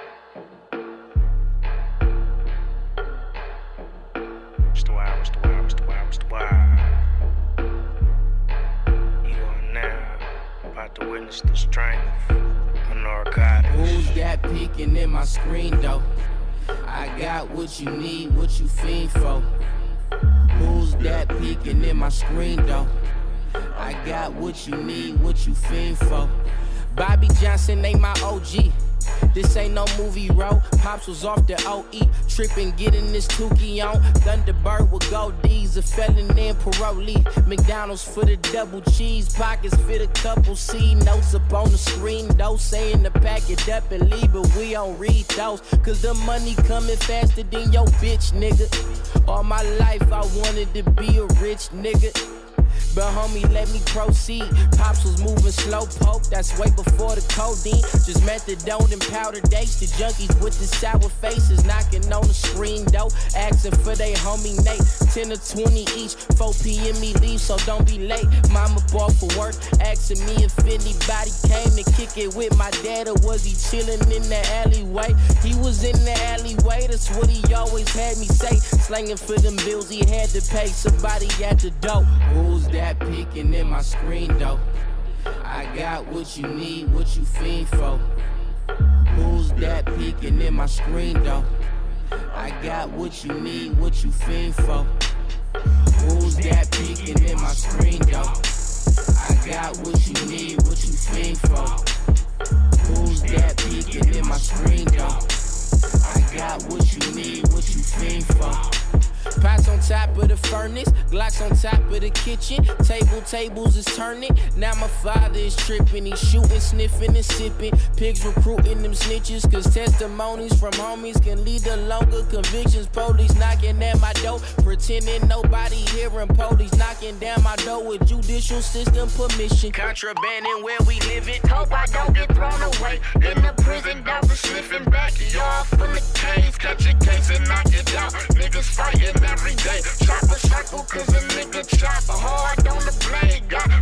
To witness the strength of narcotics. Who's that peeking in my screen though? I got what you need, what you fiend for. Who's that peeking in my screen though? I got what you need, what you fiend for. Bobby Johnson ain't my O G. This ain't no movie, bro. Pops was off the O E, tripping, getting this Tukey on. Thunderbird with gold D's, a felon and parolee. McDonald's for the double cheese, pockets fit a couple C notes up on the screen. Though saying to pack it up and leave, but we don't read those. Cause the money coming faster than your bitch, nigga. All my life I wanted to be a rich nigga. But homie, let me proceed. Pops was moving slow poke, that's way before the codeine. Just methadone and powder dates. The junkies with the sour faces knocking on the screen though, asking for they homie Nate. ten or twenty each, four p.m. me leave, so don't be late. Mama bought for work, asking me if anybody came to kick it with my dad, or was he chilling in the alleyway? He was in the alleyway, that's what he always had me say. Slanging for them bills he had to pay, somebody at the door. Who's that peeking in my screen though? I got what you need, what you fiend for. Who's that peeking in my screen though? I got what you need, what you fiend for. Who's that peeking in my screen though? I got what you need, what you fiend for. Who's that peeking in my screen though? I got what you need, what you fiend for. Pots on top of the furnace, Glocks on top of the kitchen, table tables is turning. Now my father is tripping, he's shooting, sniffing and sipping. Pigs recruiting them snitches, cause testimonies from homies can lead to longer convictions. Police knocking at my door, pretending nobody hearing. Police knocking down my door with judicial system permission. Contrabanding where we living, hope I don't get thrown away. In the prison, doctor sniffing backyard full of canes. Catch a case and knock it out. Niggas fighting every day. Chop a circle cause a nigga chop hard on the blade. Got